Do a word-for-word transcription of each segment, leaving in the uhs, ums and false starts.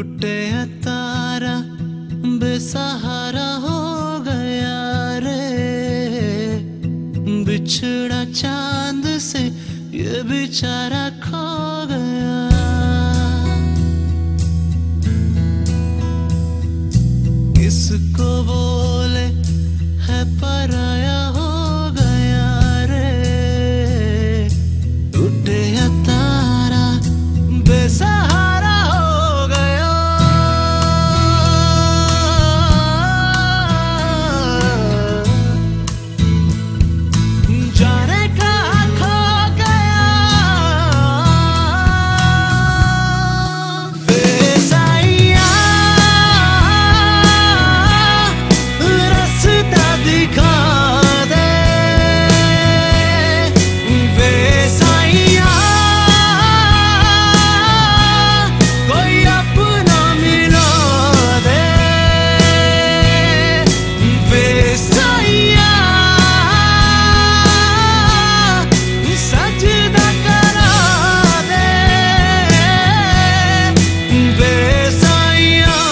टूटे तारा बेसहारा हो गया रे, बिछड़ा चांद से ये बेचारा खो गया। किसको बोले है पराया हो गया रे, टूटे तारा बेसहारा हो गया। जाने कहाँ खो गया बेसाइया, रास्ता दिखा दे बेसाइया, कोई अपना मिला दे बेसाइया, सजदा करा दे बेसाइया।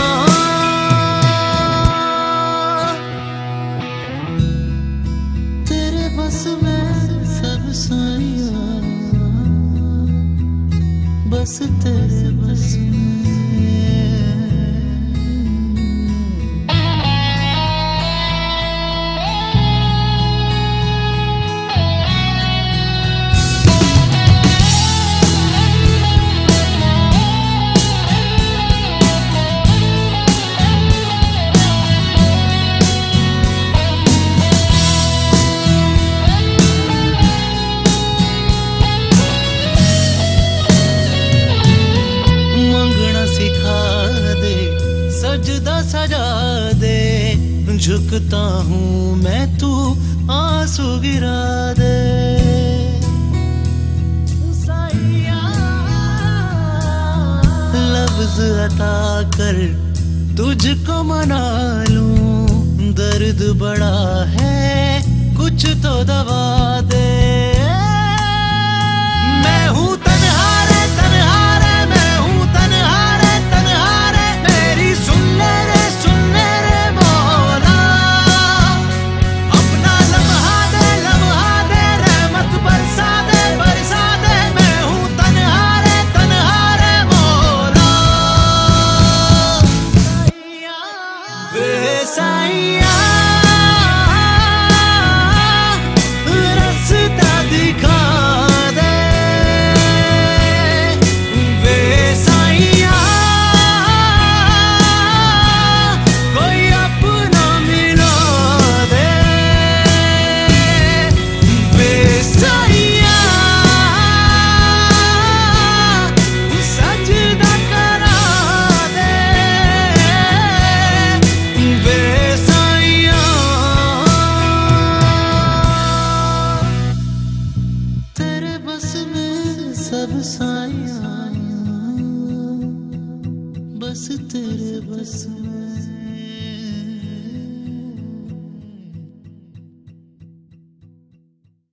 तेरे बस में सब साइया, बस तेरे बस में। मंगना सिखा दे, सजदा सजा दे, झुकता हूँ मैं तू आंसू गिरा दे साइया, लफ्ज अता कर तुझको मना लूं, दर्द बड़ा है कुछ तो दवा दे। मैं हूँ तन्हा रे तन्हा रे, मैं हूँ तन्हा रे तन्हा रे, मेरी सुन ले रे सुन ले रे मौला, अपना लम्हा दे लम्हा दे, रहमत बरसा दे बरसा दे। मैं हूँ तन्हा रे तन्हा रे मौला, बेसाइया, रास्ता दिखा दे बेसाइया, कोई अपना मिला दे बेसाइया, सजदा करा दे बेसाइया। तेरे बस में सब साइया, बस तेरे बस में।